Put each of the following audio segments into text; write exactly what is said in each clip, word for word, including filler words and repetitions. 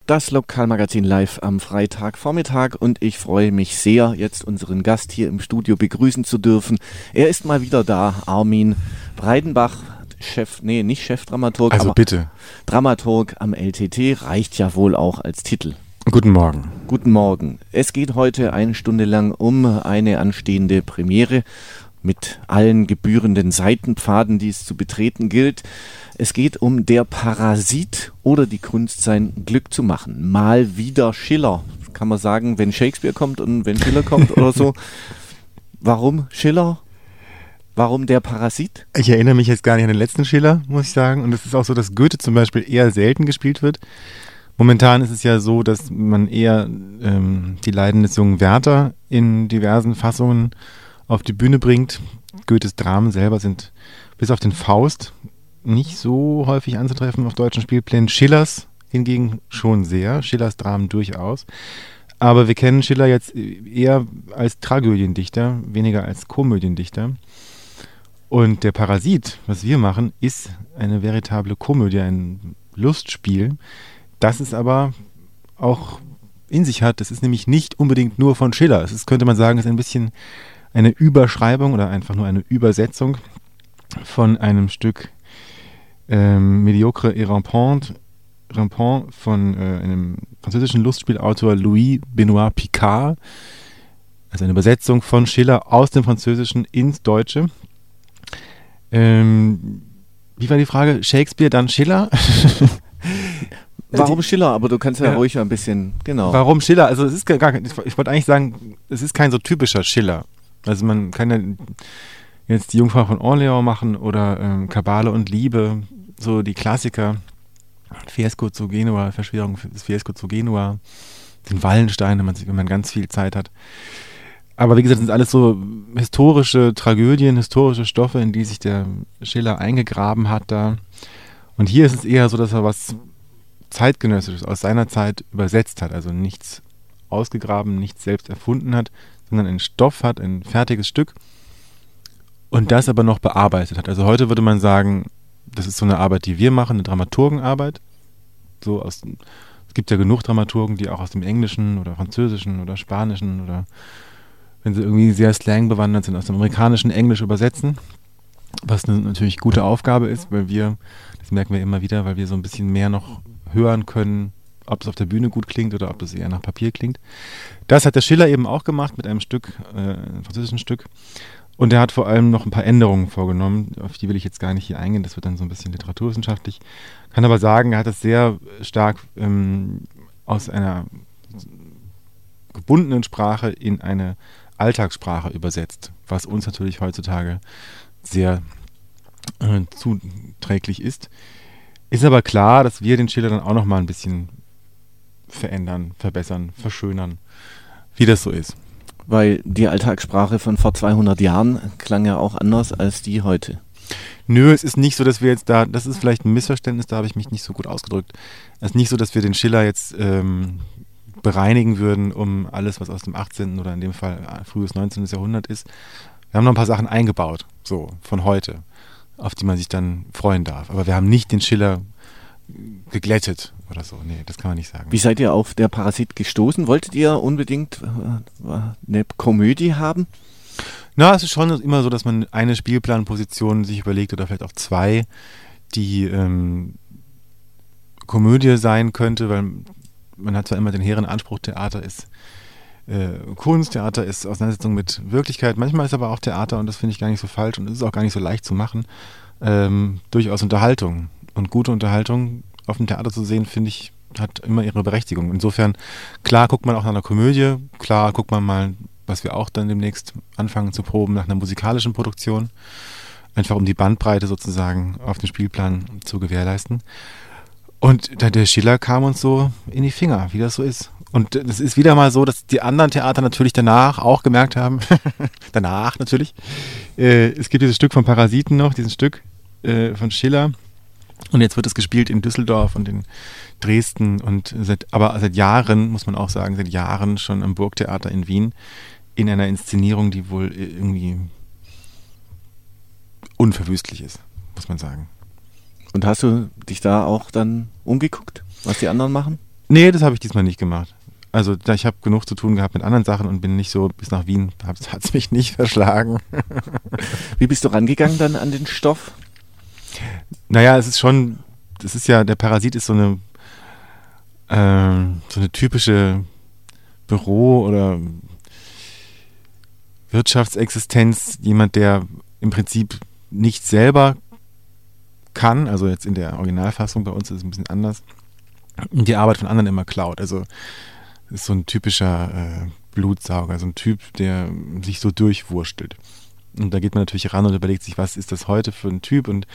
Das Lokalmagazin live am Freitagvormittag und ich freue mich sehr, jetzt unseren Gast hier im Studio begrüßen zu dürfen. Er ist mal wieder da, Armin Breidenbach, Chef, nee, nicht Chefdramaturg, also aber bitte. Dramaturg am L T T, reicht ja wohl auch als Titel. Guten Morgen. Guten Morgen. Es geht heute eine Stunde lang um eine anstehende Premiere mit allen gebührenden Seitenpfaden, die es zu betreten gilt. Es geht um Der Parasit oder die Kunst, sein Glück zu machen. Mal wieder Schiller. Kann man sagen, wenn Shakespeare kommt und wenn Schiller kommt oder so. Warum Schiller? Warum Der Parasit? Ich erinnere mich jetzt gar nicht an den letzten Schiller, muss ich sagen. Und es ist auch so, dass Goethe zum Beispiel eher selten gespielt wird. Momentan ist es ja so, dass man eher ähm, die Leiden des jungen Werther in diversen Fassungen auf die Bühne bringt. Goethes Dramen selber sind bis auf den Faust nicht so häufig anzutreffen auf deutschen Spielplänen. Schillers hingegen schon sehr, Schillers Dramen durchaus. Aber wir kennen Schiller jetzt eher als Tragödiendichter, weniger als Komödiendichter. Und Der Parasit, was wir machen, ist eine veritable Komödie, ein Lustspiel, das es aber auch in sich hat. Das ist nämlich nicht unbedingt nur von Schiller. Es ist, könnte man sagen, ist ein bisschen eine Überschreibung oder einfach nur eine Übersetzung von einem Stück ähm, Mediocre et Rampant, Rampant von äh, einem französischen Lustspielautor Louis Benoit Picard. Also eine Übersetzung von Schiller aus dem Französischen ins Deutsche. Ähm, wie war die Frage? Shakespeare, dann Schiller? Warum Schiller? Aber du kannst ja, ja ruhig ein bisschen, genau. Warum Schiller? Also es ist gar kein, ich wollte eigentlich sagen, es ist kein so typischer Schiller. Also man kann ja jetzt die Jungfrau von Orleans machen oder ähm, Kabale und Liebe, so die Klassiker. Fiesco zu Genua, Verschwörung des Fiesco zu Genua, den Wallenstein, wenn man, wenn man ganz viel Zeit hat. Aber wie gesagt, das sind alles so historische Tragödien, historische Stoffe, in die sich der Schiller eingegraben hat da. Und hier ist es eher so, dass er was Zeitgenössisches aus seiner Zeit übersetzt hat, also nichts ausgegraben, nichts selbst erfunden hat, sondern einen Stoff hat, ein fertiges Stück und das aber noch bearbeitet hat. Also heute würde man sagen, das ist so eine Arbeit, die wir machen, eine Dramaturgenarbeit. So aus, es gibt ja genug Dramaturgen, die auch aus dem Englischen oder Französischen oder Spanischen oder wenn sie irgendwie sehr slangbewandert sind, aus dem amerikanischen Englisch übersetzen, was eine natürlich gute Aufgabe ist, weil wir, das merken wir immer wieder, weil wir so ein bisschen mehr noch hören können, ob es auf der Bühne gut klingt oder ob das eher nach Papier klingt. Das hat der Schiller eben auch gemacht mit einem Stück, äh, einem französischen Stück. Und er hat vor allem noch ein paar Änderungen vorgenommen, auf die will ich jetzt gar nicht hier eingehen, das wird dann so ein bisschen literaturwissenschaftlich. Kann aber sagen, er hat das sehr stark ähm, aus einer gebundenen Sprache in eine Alltagssprache übersetzt, was uns natürlich heutzutage sehr äh, zuträglich ist. Ist aber klar, dass wir den Schiller dann auch noch mal ein bisschen verändern, verbessern, verschönern, wie das so ist. Weil die Alltagssprache von vor zweihundert Jahren klang ja auch anders als die heute. Nö, es ist nicht so, dass wir jetzt da, das ist vielleicht ein Missverständnis, da habe ich mich nicht so gut ausgedrückt. Es ist nicht so, dass wir den Schiller jetzt ähm, bereinigen würden, um alles, was aus dem achtzehnten oder in dem Fall frühes neunzehnten Jahrhundert ist. Wir haben noch ein paar Sachen eingebaut, so von heute, auf die man sich dann freuen darf. Aber wir haben nicht den Schiller geglättet oder so. Nee, das kann man nicht sagen. Wie seid ihr auf Der Parasit gestoßen? Wolltet ihr unbedingt äh, eine Komödie haben? Na, es ist schon immer so, dass man eine Spielplanposition sich überlegt oder vielleicht auch zwei, die ähm, Komödie sein könnte, weil man hat zwar immer den hehren Anspruch, Theater ist äh, Kunst, Theater ist Auseinandersetzung mit Wirklichkeit. Manchmal ist aber auch Theater, und das finde ich gar nicht so falsch und es ist auch gar nicht so leicht zu machen, ähm, durchaus Unterhaltung. Und gute Unterhaltung auf dem Theater zu sehen, finde ich, hat immer ihre Berechtigung. Insofern, klar guckt man auch nach einer Komödie, klar guckt man mal, was wir auch dann demnächst anfangen zu proben, nach einer musikalischen Produktion. Einfach um die Bandbreite sozusagen auf dem Spielplan zu gewährleisten. Und der Schiller kam uns so in die Finger, wie das so ist. Und es ist wieder mal so, dass die anderen Theater natürlich danach auch gemerkt haben, danach natürlich, äh, es gibt dieses Stück von Parasiten noch, dieses Stück äh, von Schiller. Und jetzt wird es gespielt in Düsseldorf und in Dresden und seit, aber seit Jahren, muss man auch sagen, seit Jahren schon am Burgtheater in Wien in einer Inszenierung, die wohl irgendwie unverwüstlich ist, muss man sagen. Und hast du dich da auch dann umgeguckt, was die anderen machen? Nee, das habe ich diesmal nicht gemacht. Also da, ich habe genug zu tun gehabt mit anderen Sachen und bin nicht so bis nach Wien, hat es mich nicht verschlagen. Wie bist du rangegangen dann an den Stoff? Naja, es ist schon, das ist ja, der Parasit ist so eine, ähm, so eine typische Büro- oder Wirtschaftsexistenz, jemand, der im Prinzip nicht selber kann, also jetzt in der Originalfassung bei uns ist es ein bisschen anders, und die Arbeit von anderen immer klaut. Also ist so ein typischer äh, Blutsauger, so ein Typ, der sich so durchwurstelt. Und da geht man natürlich ran und überlegt sich, was ist das heute für ein Typ? Und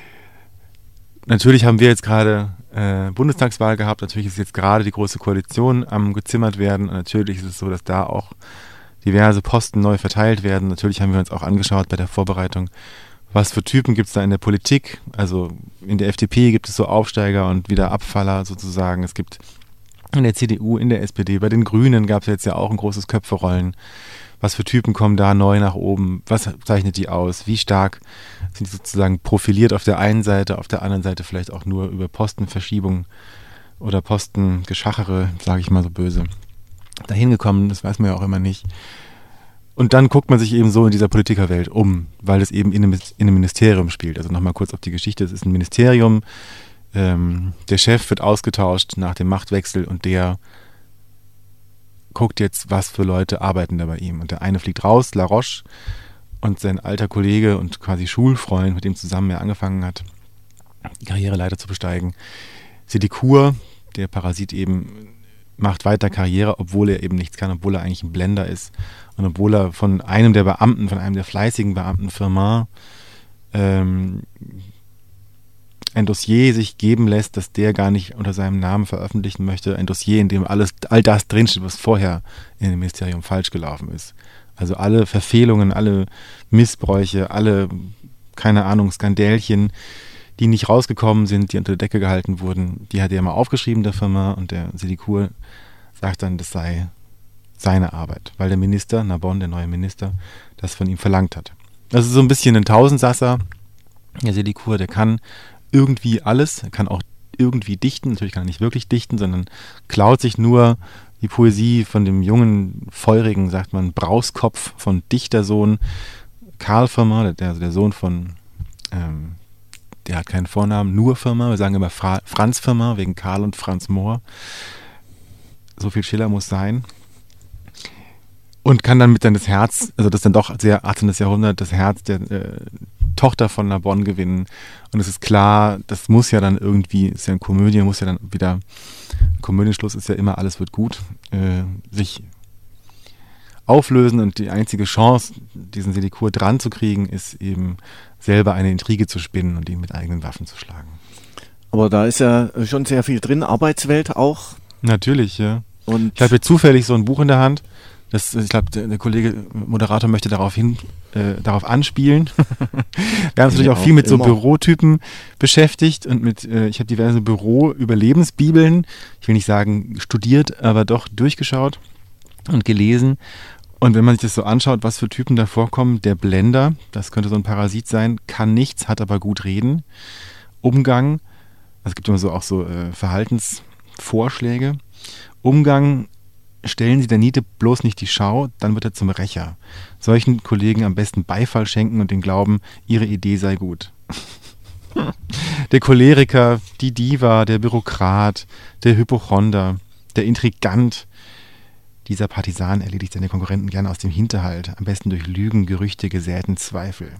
natürlich haben wir jetzt gerade äh, Bundestagswahl gehabt, natürlich ist jetzt gerade die Große Koalition am gezimmert werden und natürlich ist es so, dass da auch diverse Posten neu verteilt werden. Natürlich haben wir uns auch angeschaut bei der Vorbereitung, was für Typen gibt es da in der Politik. Also in der F D P gibt es so Aufsteiger und wieder Abfaller sozusagen. Es gibt in der C D U, in der S P D, bei den Grünen gab es jetzt ja auch ein großes Köpferollen. Was für Typen kommen da neu nach oben? Was zeichnet die aus? Wie stark sind die sozusagen profiliert auf der einen Seite, auf der anderen Seite vielleicht auch nur über Postenverschiebung oder Postengeschachere, sage ich mal so böse, dahin gekommen? Das weiß man ja auch immer nicht. Und dann guckt man sich eben so in dieser Politikerwelt um, weil es eben in einem, in einem Ministerium spielt. Also nochmal kurz auf die Geschichte. Es ist ein Ministerium, ähm, der Chef wird ausgetauscht nach dem Machtwechsel und der guckt jetzt, was für Leute arbeiten da bei ihm. Und der eine fliegt raus, La Roche, und sein alter Kollege und quasi Schulfreund, mit dem zusammen er angefangen hat, die Karriereleiter zu besteigen, Sédicourt, der Parasit eben, macht weiter Karriere, obwohl er eben nichts kann, obwohl er eigentlich ein Blender ist und obwohl er von einem der Beamten, von einem der fleißigen Beamten Firmin ähm, ein Dossier sich geben lässt, dass der gar nicht unter seinem Namen veröffentlichen möchte. Ein Dossier, in dem alles, all das drinsteht, was vorher in dem Ministerium falsch gelaufen ist. Also alle Verfehlungen, alle Missbräuche, alle, keine Ahnung, Skandälchen, die nicht rausgekommen sind, die unter der Decke gehalten wurden, die hat er mal aufgeschrieben, der Firma, und der Sédicourt sagt dann, das sei seine Arbeit, weil der Minister, Narbonne, der neue Minister, das von ihm verlangt hat. Das ist so ein bisschen ein Tausendsasser. Der Sédicourt, der kann irgendwie alles, er kann auch irgendwie dichten, natürlich kann er nicht wirklich dichten, sondern klaut sich nur die Poesie von dem jungen, feurigen, sagt man, Brauskopf von Dichtersohn Karl Firmin, der, also der Sohn von, ähm, der hat keinen Vornamen, nur Firmin, wir sagen immer Fra- Franz Firmin, wegen Karl und Franz Mohr. So viel Schiller muss sein. Und kann dann mit dann das Herz, also das dann doch sehr achtzehnten Jahrhundert, das Herz der äh, Tochter von Narbonne gewinnen. Und es ist klar, das muss ja dann irgendwie, ist ja eine Komödie, muss ja dann wieder, Komödienschluss ist ja immer, alles wird gut, äh, sich auflösen. Und die einzige Chance, diesen Sédicourt dran zu kriegen, ist eben selber eine Intrige zu spinnen und ihn mit eigenen Waffen zu schlagen. Aber da ist ja schon sehr viel drin, Arbeitswelt auch. Natürlich, ja. Und ich habe jetzt zufällig so ein Buch in der Hand. Das, ich glaube, der, der Kollege Moderator möchte darauf hin, äh, darauf anspielen. Wir haben uns natürlich auch viel mit so Bürotypen beschäftigt und mit, äh, ich habe diverse Büro-Überlebensbibeln, ich will nicht sagen studiert, aber doch durchgeschaut und gelesen. Und wenn man sich das so anschaut, was für Typen da vorkommen, der Blender, das könnte so ein Parasit sein, kann nichts, hat aber gut reden. Umgang, also es gibt immer so auch so äh, Verhaltensvorschläge. Umgang, stellen Sie der Niete bloß nicht die Schau, dann wird er zum Rächer. Solchen Kollegen am besten Beifall schenken und den Glauben, ihre Idee sei gut. Der Choleriker, die Diva, der Bürokrat, der Hypochonder, der Intrigant. Dieser Partisan erledigt seine Konkurrenten gerne aus dem Hinterhalt, am besten durch Lügen, Gerüchte, gesäten Zweifel.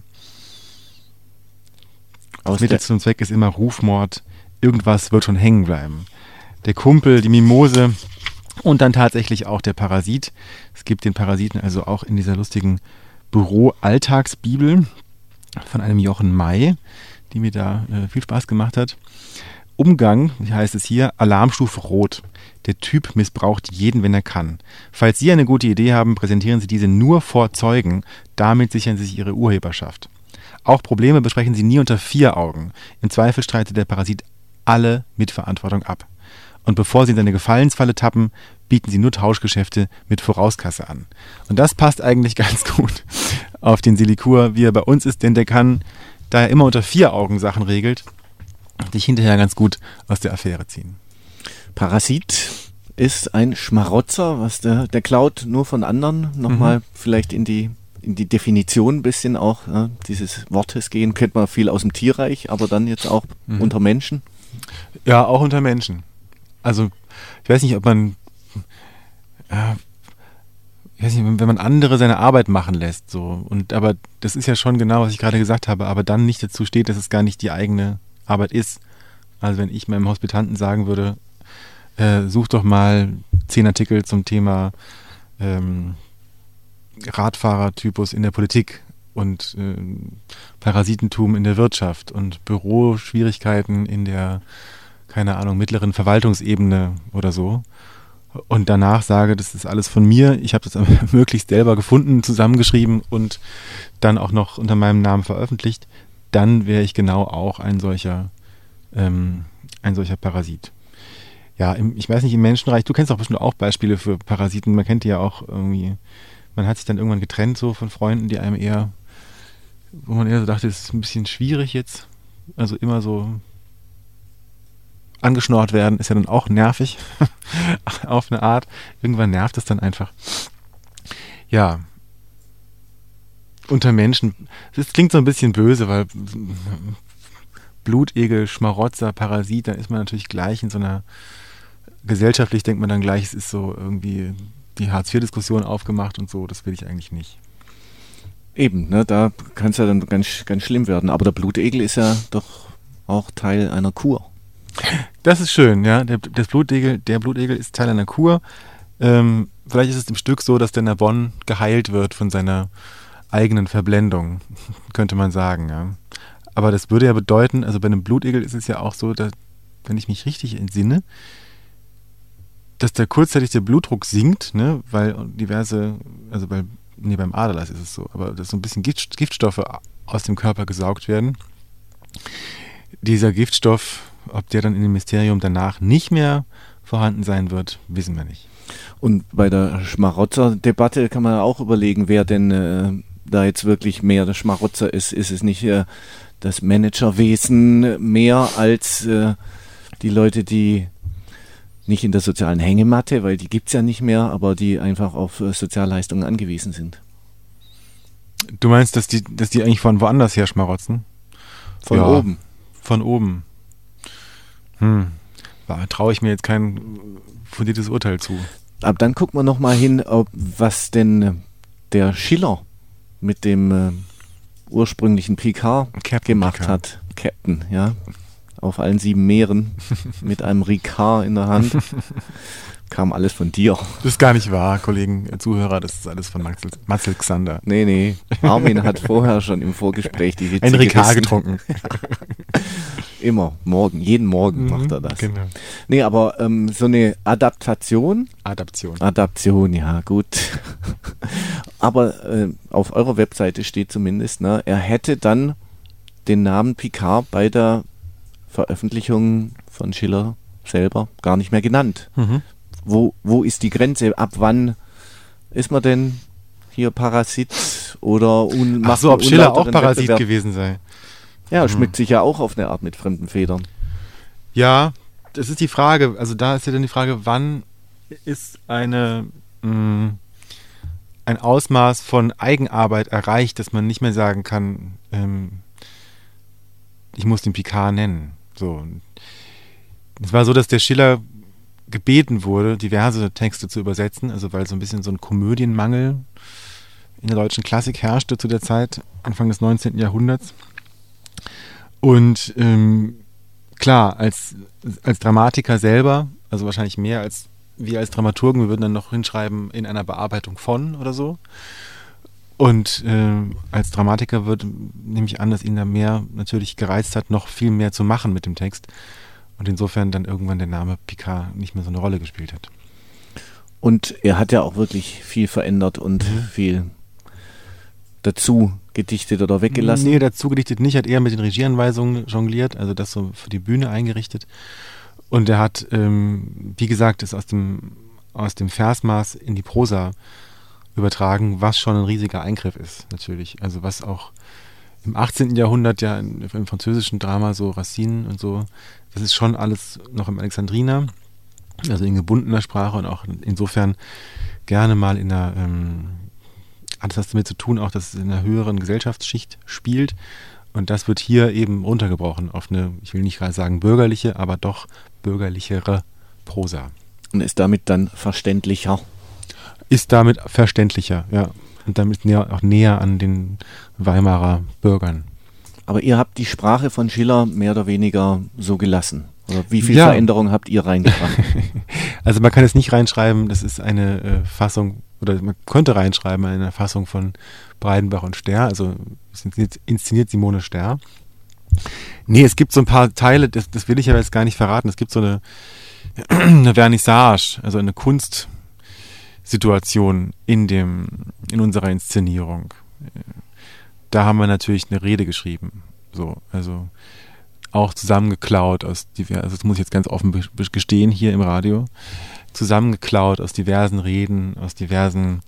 Das Mittel zum Zweck ist immer Rufmord, irgendwas wird schon hängen bleiben. Der Kumpel, die Mimose und dann tatsächlich auch der Parasit. Es gibt den Parasiten also auch in dieser lustigen Büro-Alltagsbibel von einem Jochen May, die mir da äh, viel Spaß gemacht hat. Umgang, wie heißt es hier, Alarmstufe Rot. Der Typ missbraucht jeden, wenn er kann. Falls Sie eine gute Idee haben, präsentieren Sie diese nur vor Zeugen. Damit sichern Sie sich Ihre Urheberschaft. Auch Probleme besprechen Sie nie unter vier Augen. Im Zweifel streitet der Parasit alle Mitverantwortung ab. Und bevor Sie in seine Gefallensfalle tappen, bieten Sie nur Tauschgeschäfte mit Vorauskasse an. Und das passt eigentlich ganz gut auf den Sédicourt, wie er bei uns ist, denn der kann, da er immer unter vier Augen Sachen regelt, sich hinterher ganz gut aus der Affäre ziehen. Parasit ist ein Schmarotzer, was der, der klaut nur von anderen. Nochmal mhm. vielleicht in die, in die Definition ein bisschen auch ja, dieses Wortes gehen. Kennt man viel aus dem Tierreich, aber dann jetzt auch mhm. unter Menschen. Ja, auch unter Menschen. Also ich weiß nicht, ob man, äh, ich weiß nicht, wenn man andere seine Arbeit machen lässt, so und aber das ist ja schon genau, was ich gerade gesagt habe, aber dann nicht dazu steht, dass es gar nicht die eigene Arbeit ist. Also wenn ich meinem Hospitanten sagen würde, äh, such doch mal zehn Artikel zum Thema ähm, Radfahrertypus in der Politik und äh, Parasitentum in der Wirtschaft und Büroschwierigkeiten in der, keine Ahnung, mittleren Verwaltungsebene oder so. Und danach sage, das ist alles von mir, ich habe das möglichst selber gefunden, zusammengeschrieben und dann auch noch unter meinem Namen veröffentlicht, dann wäre ich genau auch ein solcher, ähm, ein solcher Parasit. Ja, im, ich weiß nicht, im Menschenreich, du kennst doch bestimmt auch Beispiele für Parasiten, man kennt die ja auch irgendwie, man hat sich dann irgendwann getrennt so von Freunden, die einem eher, wo man eher so dachte, das ist ein bisschen schwierig jetzt, also immer so angeschnort werden, ist ja dann auch nervig, auf eine Art. Irgendwann nervt es dann einfach. Ja, unter Menschen, das klingt so ein bisschen böse, weil Blutegel, Schmarotzer, Parasit, dann ist man natürlich gleich in so einer, gesellschaftlich denkt man dann gleich, es ist so irgendwie die Hartz vier Diskussion aufgemacht und so, das will ich eigentlich nicht. Eben, ne, da kann es ja dann ganz, ganz schlimm werden, aber der Blutegel ist ja doch auch Teil einer Kur. Das ist schön, ja. Der, das Blutegel, der Blutegel ist Teil einer Kur. Ähm, vielleicht ist es im Stück so, dass der Narbonne geheilt wird von seiner eigenen Verblendung, könnte man sagen, ja. Aber das würde ja bedeuten, also bei einem Blutegel ist es ja auch so, dass, wenn ich mich richtig entsinne, dass der kurzzeitig der Blutdruck sinkt, ne, weil diverse, also bei, nee, beim Aderlass ist es so, aber dass so ein bisschen Gift, Giftstoffe aus dem Körper gesaugt werden. Dieser Giftstoff, ob der dann in dem Mysterium danach nicht mehr vorhanden sein wird, wissen wir nicht. Und bei der Schmarotzer-Debatte kann man auch überlegen, wer denn äh, da jetzt wirklich mehr der Schmarotzer ist. Ist es nicht äh, das Managerwesen mehr als äh, die Leute, die nicht in der sozialen Hängematte, weil die gibt es ja nicht mehr, aber die einfach auf äh, Sozialleistungen angewiesen sind? Du meinst, dass die, dass die eigentlich von woanders her schmarotzen? Von ja, oben. Von oben. Hm, da traue ich mir jetzt kein fundiertes Urteil zu. Aber dann gucken wir nochmal hin, ob, was denn der Schiller mit dem äh, ursprünglichen Picard Captain gemacht Picard. hat. Captain, ja. Auf allen sieben Meeren mit einem Ricard in der Hand. Kam alles von dir. Das ist gar nicht wahr, Kollegen, Zuhörer, das ist alles von Matzel, Matzel Xander. Nee, nee, Armin hat vorher schon im Vorgespräch die Witze Ein Ricard getrunken. Immer, morgen, jeden Morgen mhm, macht er das. Genau. Nee, aber ähm, so eine Adaptation. Adaption. Adaption, ja, gut. Aber äh, auf eurer Webseite steht zumindest, ne, er hätte dann den Namen Picard bei der Veröffentlichung von Schiller selber gar nicht mehr genannt. Mhm. Wo, wo ist die Grenze? Ab wann ist man denn hier Parasit oder un- Ach so, ob Schiller auch Parasit Wettbewerb gewesen sei. Ja, mhm. schmückt sich ja auch auf eine Art mit fremden Federn. Ja, das ist die Frage. Also da ist ja dann die Frage, wann ist eine mh, ein Ausmaß von Eigenarbeit erreicht, dass man nicht mehr sagen kann, ähm, ich muss den Picard nennen. So. Es war so, dass der Schiller gebeten wurde, diverse Texte zu übersetzen, also weil so ein bisschen so ein Komödienmangel in der deutschen Klassik herrschte zu der Zeit, Anfang des neunzehnten Jahrhunderts. Und ähm, klar, als, als Dramatiker selber, also wahrscheinlich mehr als wir als Dramaturgen, wir würden dann noch hinschreiben, in einer Bearbeitung von oder so. Und äh, als Dramatiker wird, nehme ich an, dass ihn da mehr natürlich gereizt hat, noch viel mehr zu machen mit dem Text. Und insofern dann irgendwann der Name Picard nicht mehr so eine Rolle gespielt hat. Und er hat ja auch wirklich viel verändert und mhm. viel dazu gedichtet oder weggelassen. Nee, dazu gedichtet nicht, hat eher mit den Regieanweisungen jongliert, also das so für die Bühne eingerichtet. Und er hat, ähm, wie gesagt, es aus dem, aus dem Versmaß in die Prosa übertragen, was schon ein riesiger Eingriff ist, natürlich. Also was auch im achtzehnten Jahrhundert ja in, im französischen Drama so Racine und so, das ist schon alles noch im Alexandriner. also in gebundener Sprache und auch insofern gerne mal in einer, ähm, alles hat damit zu tun, auch dass es in einer höheren Gesellschaftsschicht spielt. Und das wird hier eben runtergebrochen auf eine, ich will nicht gerade sagen bürgerliche, aber doch bürgerlichere Prosa. Und ist damit dann verständlicher? Ist damit verständlicher, ja. Und damit näher, auch näher an den Weimarer Bürgern. Aber ihr habt die Sprache von Schiller mehr oder weniger so gelassen. Oder wie viel ja. Veränderung habt ihr reingebracht? Also man kann es nicht reinschreiben, das ist eine äh, Fassung, oder man könnte reinschreiben, eine Fassung von Breidenbach und Ster, also inszeniert, inszeniert Simone Ster. Nee, es gibt so ein paar Teile, das, das will ich aber jetzt gar nicht verraten, es gibt so eine, eine Vernissage, also eine Kunstsituation in dem, in unserer Inszenierung. Da haben wir natürlich eine Rede geschrieben, so, also auch zusammengeklaut aus diversen, also das muss ich jetzt ganz offen gestehen hier im Radio, zusammengeklaut aus diversen Reden, aus diversen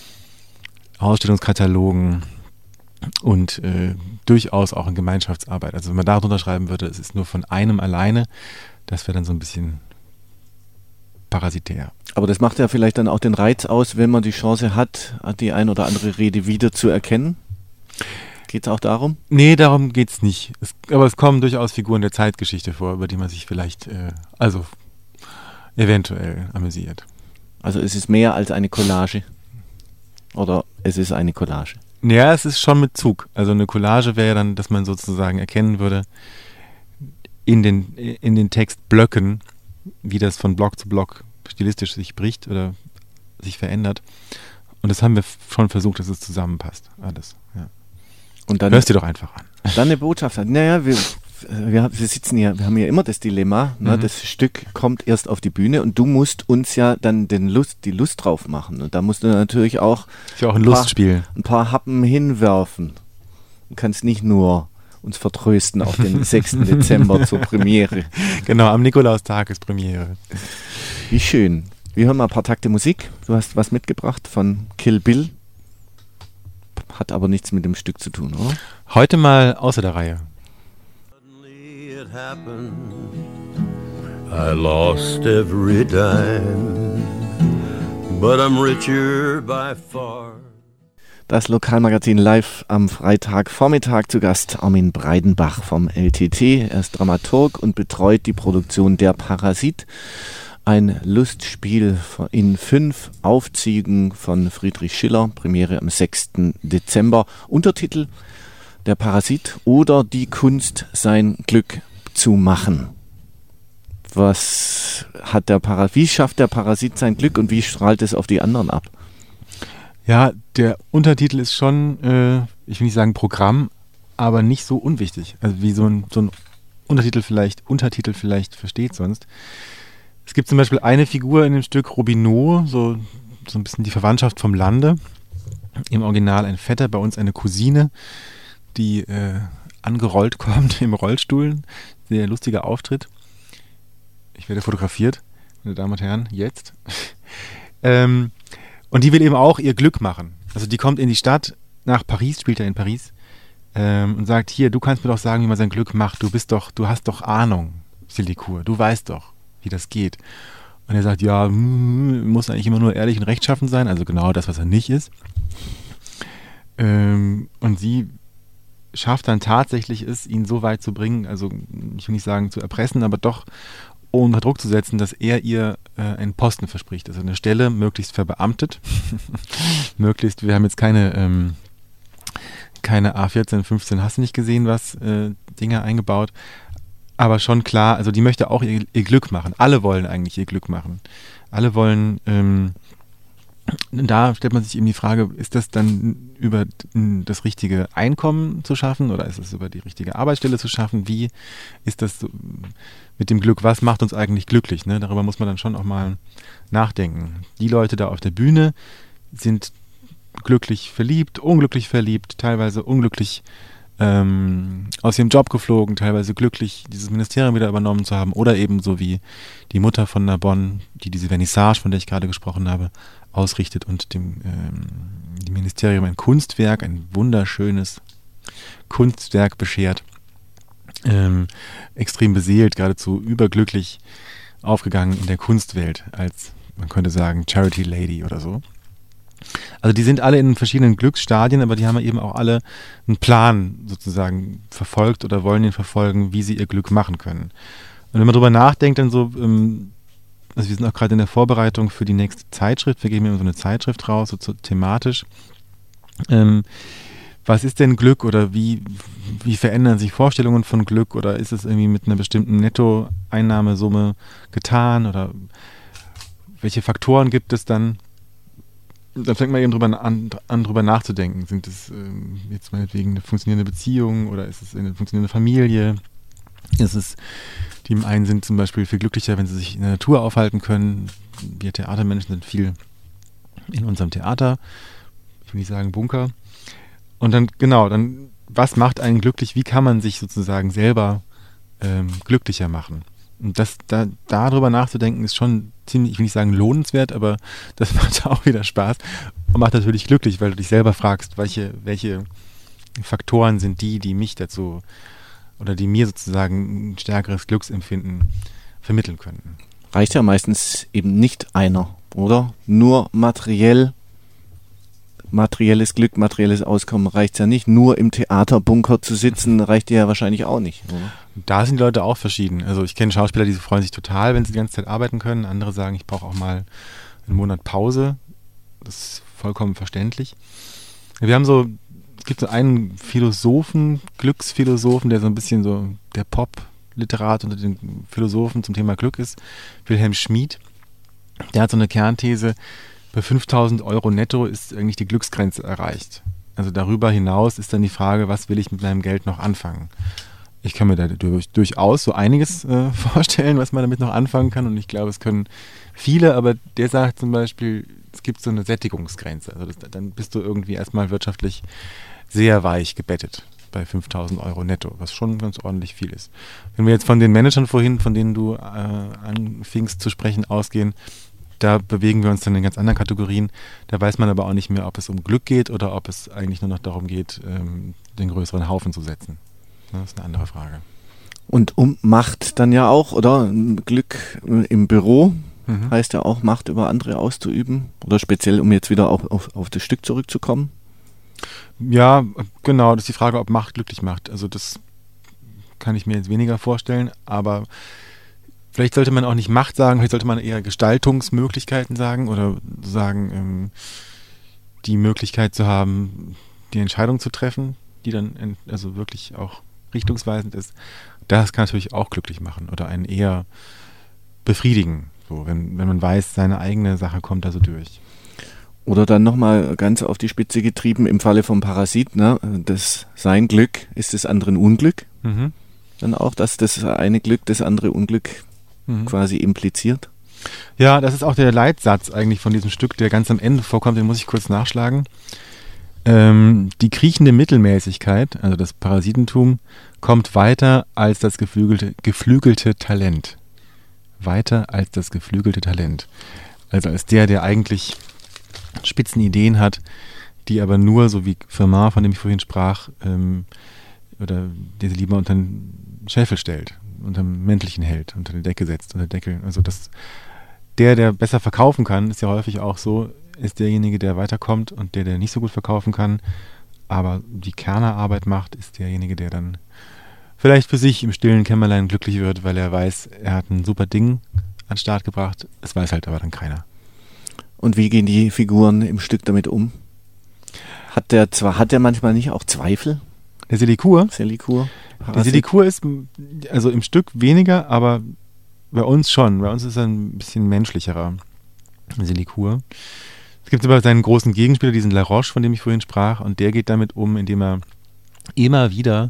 Ausstellungskatalogen und äh, durchaus auch in Gemeinschaftsarbeit. Also wenn man da drunter schreiben würde, es ist nur von einem alleine, das wäre dann so ein bisschen parasitär. Aber das macht ja vielleicht dann auch den Reiz aus, wenn man die Chance hat, die ein oder andere Rede wieder zu erkennen. Geht es auch darum? Nee, darum geht es nicht. Es, aber es kommen durchaus Figuren der Zeitgeschichte vor, über die man sich vielleicht, äh, also eventuell amüsiert. Also es ist mehr als eine Collage? Oder es ist eine Collage? Ja, es ist schon mit Zug. Also eine Collage wäre ja dann, dass man sozusagen erkennen würde in den, in den Textblöcken, wie das von Block zu Block stilistisch sich bricht oder sich verändert. Und das haben wir schon versucht, dass es zusammenpasst. Alles, ja. Und dann, hörst dir doch einfach an. Dann eine Botschaft hat. Naja, wir, wir, wir sitzen hier, wir haben ja immer das Dilemma, ne, mhm. das Stück kommt erst auf die Bühne und du musst uns ja dann den Lust, die Lust drauf machen. Und da musst du natürlich auch, ist ja auch ein, ein Lustspiel. Paar, ein paar Happen hinwerfen. Du kannst nicht nur uns vertrösten auf den sechsten Dezember zur Premiere. Genau, am Nikolaustag ist Premiere. Wie schön. Wir hören mal ein paar Takte Musik. Du hast was mitgebracht von Kill Bill. Hat aber nichts mit dem Stück zu tun, oder? Heute mal außer der Reihe. I lost every dime, but I'm richer by far. Das Lokalmagazin live am Freitagvormittag, zu Gast Armin Breidenbach vom L T T. Er ist Dramaturg und betreut die Produktion Der Parasit. Ein Lustspiel in fünf Aufzügen von Friedrich Schiller, Premiere am sechsten Dezember. Untertitel: Der Parasit oder die Kunst, sein Glück zu machen. Was hat der Parasit, wie schafft der Parasit sein Glück und wie strahlt es auf die anderen ab? Ja, der Untertitel ist schon, äh, ich will nicht sagen Programm, aber nicht so unwichtig. Also wie so ein, so ein Untertitel vielleicht, Untertitel vielleicht versteht sonst. Es gibt zum Beispiel eine Figur in dem Stück, Robineau, so, so ein bisschen die Verwandtschaft vom Lande. Im Original ein Vetter, bei uns eine Cousine, die äh, angerollt kommt im Rollstuhl. Sehr lustiger Auftritt. Ich werde fotografiert, meine Damen und Herren, jetzt. ähm, und die will eben auch ihr Glück machen. Also die kommt in die Stadt, nach Paris, spielt er in Paris, ähm, und sagt, hier, du kannst mir doch sagen, wie man sein Glück macht. Du bist doch, du hast doch Ahnung, Silikur, du weißt doch, wie das geht. Und er sagt, ja, muss eigentlich immer nur ehrlich und rechtschaffen sein, also genau das, was er nicht ist. Ähm, und sie schafft dann tatsächlich es, ihn so weit zu bringen, also ich will nicht sagen zu erpressen, aber doch unter Druck zu setzen, dass er ihr äh, einen Posten verspricht, also eine Stelle möglichst verbeamtet. möglichst, wir haben jetzt keine ähm, keine A vierzehn, fünfzehn, hast du nicht gesehen, was äh, Dinge eingebaut, aber schon klar, also die möchte auch ihr, ihr Glück machen. Alle wollen eigentlich ihr Glück machen. Alle wollen, ähm, da stellt man sich eben die Frage, ist das dann über das richtige Einkommen zu schaffen oder ist es über die richtige Arbeitsstelle zu schaffen? Wie ist das so mit dem Glück? Was macht uns eigentlich glücklich? Ne? Darüber muss man dann schon auch mal nachdenken. Die Leute da auf der Bühne sind glücklich verliebt, unglücklich verliebt, teilweise unglücklich ähm, aus ihrem Job geflogen, teilweise glücklich, dieses Ministerium wieder übernommen zu haben oder eben so wie die Mutter von Narbonne, die diese Vernissage, von der ich gerade gesprochen habe, ausrichtet und dem, ähm, dem Ministerium ein Kunstwerk, ein wunderschönes Kunstwerk beschert. Ähm, extrem beseelt, geradezu überglücklich. aufgegangen in der Kunstwelt als, man könnte sagen, Charity Lady oder so. Also die sind alle in verschiedenen Glücksstadien, aber die haben eben auch alle einen Plan sozusagen verfolgt oder wollen ihn verfolgen, wie sie ihr Glück machen können. Und wenn man drüber nachdenkt, dann so, ähm, also wir sind auch gerade in der Vorbereitung für die nächste Zeitschrift, wir geben immer so eine Zeitschrift raus, so, so thematisch. Ähm, was ist denn Glück oder wie, wie verändern sich Vorstellungen von Glück oder ist es irgendwie mit einer bestimmten Nettoeinnahmesumme getan oder welche Faktoren gibt es dann? Dann fängt man eben drüber an, an drüber nachzudenken. Sind es ähm, jetzt meinetwegen eine funktionierende Beziehung oder ist es eine funktionierende Familie? Ist es, die im einen sind zum Beispiel viel glücklicher, wenn sie sich in der Natur aufhalten können. Wir Theatermenschen sind viel in unserem Theater, ich will nicht sagen Bunker. Und dann, genau, dann, was macht einen glücklich? Wie kann man sich sozusagen selber ähm, glücklicher machen? Und das, da, darüber nachzudenken, ist schon ziemlich, ich will nicht sagen lohnenswert, aber das macht auch wieder Spaß und macht natürlich glücklich, weil du dich selber fragst, welche, welche Faktoren sind die, die mich dazu oder die mir sozusagen ein stärkeres Glücksempfinden vermitteln könnten. Reicht ja meistens eben nicht einer, oder? Nur materiell, materielles Glück, materielles Auskommen reicht ja nicht. Nur im Theaterbunker zu sitzen, reicht ja wahrscheinlich auch nicht, oder? Da sind die Leute auch verschieden. Also ich kenne Schauspieler, die freuen sich total, wenn sie die ganze Zeit arbeiten können. Andere sagen, ich brauche auch mal einen Monat Pause. Das ist vollkommen verständlich. Wir haben so, es gibt so einen Philosophen, Glücksphilosophen, der so ein bisschen so der Pop-Literat unter den Philosophen zum Thema Glück ist, Wilhelm Schmid. Der hat so eine Kernthese, bei fünftausend Euro netto ist eigentlich die Glücksgrenze erreicht. Also darüber hinaus ist dann die Frage, was will ich mit meinem Geld noch anfangen? Ich kann mir da durch, durchaus so einiges äh, vorstellen, was man damit noch anfangen kann. Und ich glaube, es können viele, aber der sagt zum Beispiel, es gibt so eine Sättigungsgrenze. Also das, dann bist du irgendwie erstmal wirtschaftlich sehr weich gebettet bei fünftausend Euro netto, was schon ganz ordentlich viel ist. Wenn wir jetzt von den Managern vorhin, von denen du äh, anfingst zu sprechen, ausgehen, da bewegen wir uns dann in ganz anderen Kategorien. Da weiß man aber auch nicht mehr, ob es um Glück geht oder ob es eigentlich nur noch darum geht, ähm, den größeren Haufen zu setzen. Das ist eine andere Frage. Und um Macht dann ja auch, oder? Glück im Büro Mhm. heißt ja auch, Macht über andere auszuüben. Oder speziell, um jetzt wieder auf, auf, auf das Stück zurückzukommen. Ja, genau. Das ist die Frage, ob Macht glücklich macht. Also das kann ich mir jetzt weniger vorstellen. Aber vielleicht sollte man auch nicht Macht sagen, vielleicht sollte man eher Gestaltungsmöglichkeiten sagen oder sagen, ähm, die Möglichkeit zu haben, die Entscheidung zu treffen, die dann ent- also wirklich auch richtungsweisend ist. Das kann natürlich auch glücklich machen oder einen eher befriedigen, so, wenn, wenn man weiß, seine eigene Sache kommt da so durch. Oder dann nochmal ganz auf die Spitze getrieben, im Falle vom Parasit, ne? Das sein Glück ist des anderen Unglück. Mhm. Dann auch, dass das eine Glück das andere Unglück Mhm. quasi impliziert. Ja, das ist auch der Leitsatz eigentlich von diesem Stück, der ganz am Ende vorkommt, den muss ich kurz nachschlagen. Ähm, die kriechende Mittelmäßigkeit, also das Parasitentum, kommt weiter als das geflügelte, geflügelte Talent. Weiter als das geflügelte Talent. Also als der, der eigentlich spitzen Ideen hat, die aber nur, so wie Firmin, von dem ich vorhin sprach, ähm, oder der sie lieber unter den Scheffel stellt, unter dem Mäntelchen hält, unter die Decke setzt, unter Deckel. Also das, der, der besser verkaufen kann, ist ja häufig auch so, ist derjenige, der weiterkommt und der, der nicht so gut verkaufen kann, aber die Kernerarbeit macht, ist derjenige, der dann vielleicht für sich im stillen Kämmerlein glücklich wird, weil er weiß, er hat ein super Ding an den Start gebracht. Es weiß halt aber dann keiner. Und wie gehen die Figuren im Stück damit um? Hat der zwar, hat der manchmal nicht auch Zweifel? Der Selikur, Selikur? der Selikur ist also im Stück weniger, aber bei uns schon. Bei uns ist er ein bisschen menschlicherer Selikur. Es gibt aber seinen großen Gegenspieler, diesen La Roche, von dem ich vorhin sprach, und der geht damit um, indem er immer wieder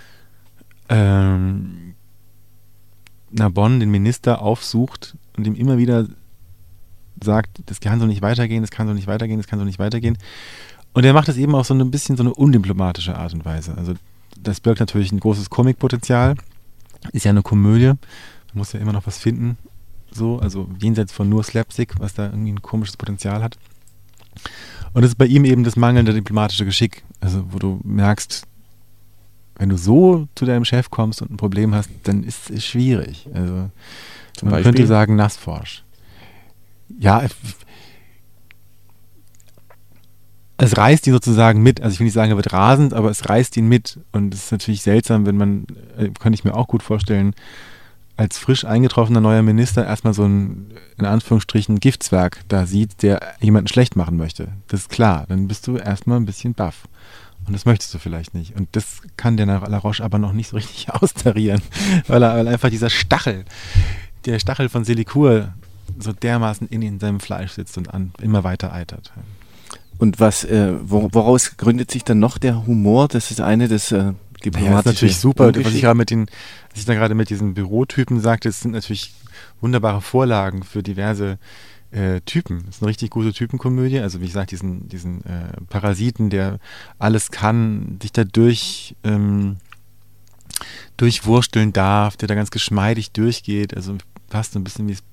ähm, Narbonne, den Minister, aufsucht und ihm immer wieder sagt, das kann so nicht weitergehen, das kann so nicht weitergehen, das kann so nicht weitergehen. Und er macht das eben auf so ein bisschen so eine undiplomatische Art und Weise. Also das birgt natürlich ein großes Komikpotenzial. Ist ja eine Komödie. Man muss ja immer noch was finden. So, also jenseits von nur Slapstick, was da irgendwie ein komisches Potenzial hat. Und das ist bei ihm eben das mangelnde diplomatische Geschick. Also wo du merkst, wenn du so zu deinem Chef kommst und ein Problem hast, dann ist es schwierig. Also Man Beispiel? könnte sagen Nassforsch. Ja, es reißt ihn sozusagen mit. Also ich will nicht sagen, er wird rasend, aber es reißt ihn mit. Und es ist natürlich seltsam, wenn man, äh, kann ich mir auch gut vorstellen, als frisch eingetroffener neuer Minister erstmal so ein, in Anführungsstrichen, Giftzwerg da sieht, der jemanden schlecht machen möchte. Das ist klar. Dann bist du erstmal ein bisschen baff. Und das möchtest du vielleicht nicht. Und das kann der La Roche aber noch nicht so richtig austarieren, weil, er, weil einfach dieser Stachel, der Stachel von Selikur so dermaßen in, in seinem Fleisch sitzt und an, immer weiter eitert. Und was, äh, woraus gründet sich dann noch der Humor? Das ist eine des äh, diplomatische ja, das ist natürlich super. Ungeschick. Was ich gerade mit den, was ich da gerade mit diesen Bürotypen sagte, das sind natürlich wunderbare Vorlagen für diverse äh, Typen. Das ist eine richtig gute Typenkomödie. Also wie gesagt, diesen, diesen äh, Parasiten, der alles kann, sich da durch ähm, durchwursteln darf, der da ganz geschmeidig durchgeht. Also fast so ein bisschen wie,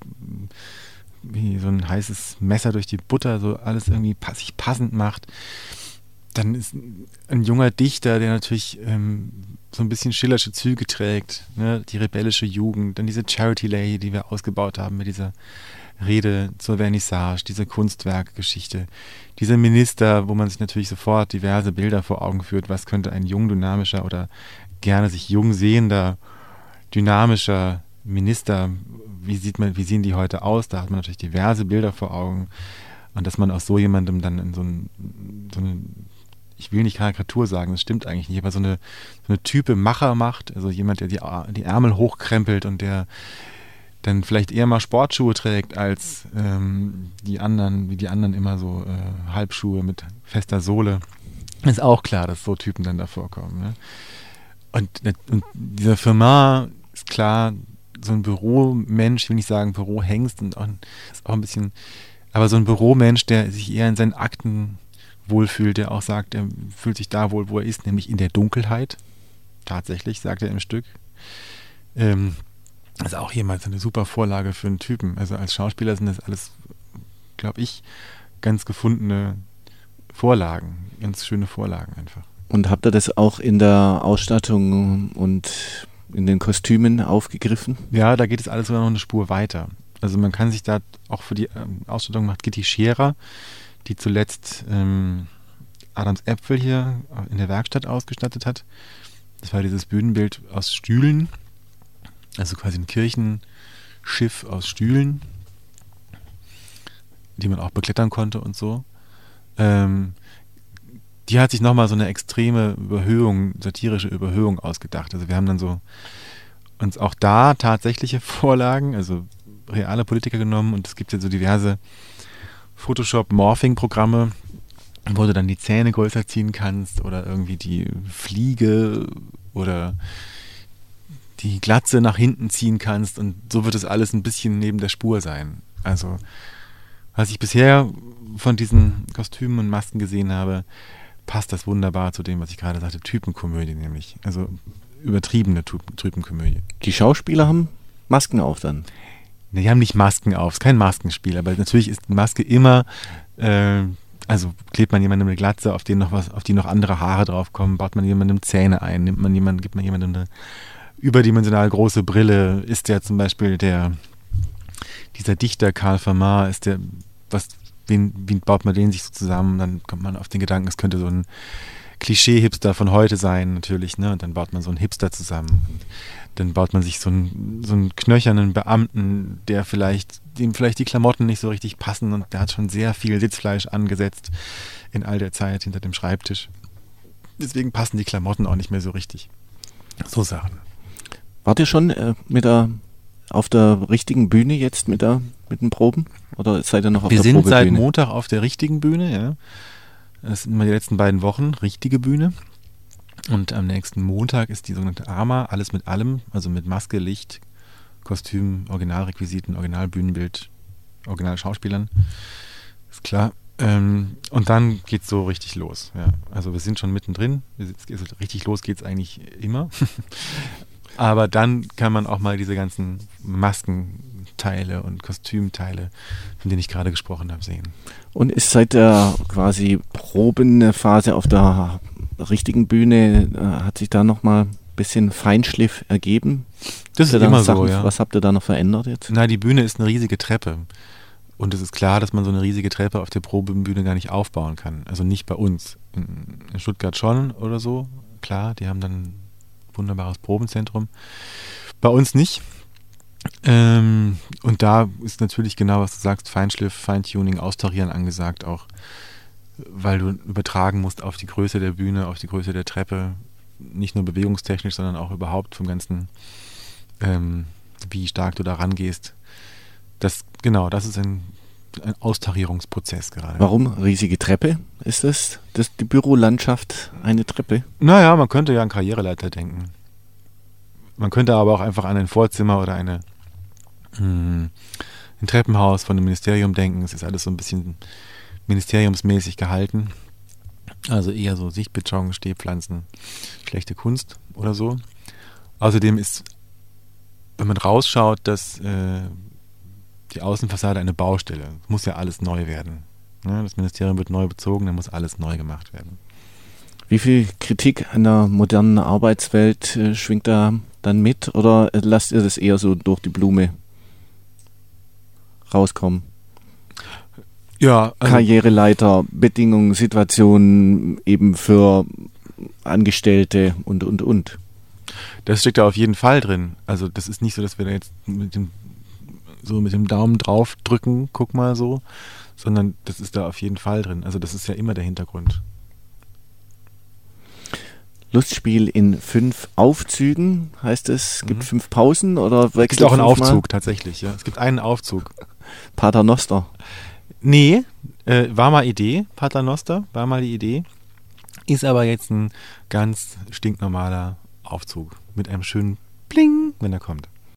wie so ein heißes Messer durch die Butter, so alles irgendwie pass, sich passend macht. Dann ist ein junger Dichter, der natürlich ähm, so ein bisschen schillersche Züge trägt, ne? Die rebellische Jugend, dann diese Charity Lady, die wir ausgebaut haben mit dieser Rede zur Vernissage, diese Kunstwerkgeschichte, dieser Minister, wo man sich natürlich sofort diverse Bilder vor Augen führt, was könnte ein jung, dynamischer oder gerne sich jung sehender, dynamischer Minister, wie sieht man, wie sehen die heute aus? Da hat man natürlich diverse Bilder vor Augen. Und dass man aus so jemandem dann in so, ein, so eine, ich will nicht Karikatur sagen, das stimmt eigentlich nicht, aber so eine, so eine Type Macher macht, also jemand, der die, die Ärmel hochkrempelt und der dann vielleicht eher mal Sportschuhe trägt als ähm, die anderen, wie die anderen immer so äh, Halbschuhe mit fester Sohle. Ist auch klar, dass so Typen dann da vorkommen. Ne? Und, und dieser Firmin ist klar, so ein Büromensch, ich will nicht sagen Bürohengst, und auch, ist auch ein bisschen, aber so ein Büromensch, der sich eher in seinen Akten wohlfühlt, der auch sagt, er fühlt sich da wohl, wo er ist, nämlich in der Dunkelheit. Tatsächlich, sagt er im Stück. Ähm, das ist auch jemals eine super Vorlage für einen Typen. Also als Schauspieler sind das alles, glaube ich, ganz gefundene Vorlagen, ganz schöne Vorlagen einfach. Und habt ihr das auch in der Ausstattung und in den Kostümen aufgegriffen? Ja, da geht es alles sogar noch eine Spur weiter. Also man kann sich da auch für die ähm, Ausstattung macht Gitti Scherer, die zuletzt ähm, Adams Äpfel hier in der Werkstatt ausgestattet hat. Das war dieses Bühnenbild aus Stühlen, also quasi ein Kirchenschiff aus Stühlen, die man auch beklettern konnte und so. Ähm, die hat sich nochmal so eine extreme Überhöhung, satirische Überhöhung ausgedacht. Also wir haben dann so uns auch da tatsächliche Vorlagen, also reale Politiker genommen, und es gibt ja so diverse Photoshop-Morphing-Programme, wo du dann die Zähne größer ziehen kannst oder irgendwie die Fliege oder die Glatze nach hinten ziehen kannst, und so wird es alles ein bisschen neben der Spur sein. Also was ich bisher von diesen Kostümen und Masken gesehen habe, passt das wunderbar zu dem, was ich gerade sagte, Typenkomödie nämlich. Also übertriebene Typenkomödie. Die Schauspieler haben Masken auf dann? Ne, die haben nicht Masken auf, es ist kein Maskenspiel, aber natürlich ist die Maske immer, äh, also klebt man jemandem eine Glatze, auf, den noch was, auf die noch andere Haare draufkommen, baut man jemandem Zähne ein, nimmt man jemanden, gibt man jemandem eine überdimensional große Brille, ist der zum Beispiel der, dieser Dichter Karl Fermat, ist der, was, wen, wie baut man den sich so zusammen, dann kommt man auf den Gedanken, es könnte so ein Klischee-Hipster von heute sein, natürlich, ne? Und dann baut man so einen Hipster zusammen. Und dann baut man sich so einen, so einen knöchernen Beamten, der vielleicht, dem vielleicht die Klamotten nicht so richtig passen, und der hat schon sehr viel Sitzfleisch angesetzt in all der Zeit hinter dem Schreibtisch. Deswegen passen die Klamotten auch nicht mehr so richtig. So Sachen. Wart ihr schon äh, mit der, auf der richtigen Bühne jetzt mit, der, mit den Proben? Oder seid ihr noch auf Wir der sind Probebühne? seit Montag auf der richtigen Bühne, ja. Das sind immer die letzten beiden Wochen, richtige Bühne. Und am nächsten Montag ist die sogenannte Arma, alles mit allem, also mit Maske, Licht, Kostüm, Originalrequisiten, Originalbühnenbild, Originalschauspielern. Ist klar. Ähm, und dann geht's so richtig los. Ja. Also wir sind schon mittendrin. Also richtig los geht's eigentlich immer. Aber dann kann man auch mal diese ganzen Maskenteile und Kostümteile, von denen ich gerade gesprochen habe, sehen. Und ist seit der quasi Probenphase auf der richtigen Bühne, äh, hat sich da nochmal bisschen Feinschliff ergeben? Das ist Habt ihr da immer noch Sachen, so, ja. Was habt ihr da noch verändert jetzt? Na, die Bühne ist eine riesige Treppe. Und es ist klar, dass man so eine riesige Treppe auf der Probebühne gar nicht aufbauen kann. Also nicht bei uns. In, in Stuttgart schon oder so. Klar, die haben dann ein wunderbares Probenzentrum. Bei uns nicht. Ähm, und da ist natürlich genau, was du sagst, Feinschliff, Feintuning, Austarieren angesagt auch. Weil du übertragen musst auf die Größe der Bühne, auf die Größe der Treppe. Nicht nur bewegungstechnisch, sondern auch überhaupt vom ganzen, ähm, wie stark du da rangehst. Das, genau, das ist ein, ein Austarierungsprozess gerade. Warum riesige Treppe? Ist das, das die Bürolandschaft eine Treppe? Naja, man könnte ja an Karriereleiter denken. Man könnte aber auch einfach an ein Vorzimmer oder eine, mh, ein Treppenhaus von einem Ministerium denken. Es ist alles so ein bisschen ministeriumsmäßig gehalten. Also eher so Sichtbeton, Stehpflanzen, schlechte Kunst oder so. Außerdem ist, wenn man rausschaut, dass äh, die Außenfassade eine Baustelle. Es muss ja alles neu werden. Ja, das Ministerium wird neu bezogen, dann muss alles neu gemacht werden. Wie viel Kritik an der modernen Arbeitswelt äh, schwingt da dann mit oder lasst ihr das eher so durch die Blume rauskommen? Ja, also Karriereleiter, Bedingungen, Situationen eben für Angestellte und, und, und. das steckt da auf jeden Fall drin. Also das ist nicht so, dass wir da jetzt mit dem, so mit dem Daumen drauf drücken, guck mal so, sondern das ist da auf jeden Fall drin. Also das ist ja immer der Hintergrund. Lustspiel in fünf Aufzügen, heißt es, es gibt Mhm. fünf Pausen oder Es wechselt gibt auch einen fünfmal? Aufzug tatsächlich, ja. Es gibt einen Aufzug. Paternoster. Nee, äh, war mal Idee, Paternoster, war mal die Idee. Ist aber jetzt ein ganz stinknormaler Aufzug mit einem schönen Bling, wenn er kommt.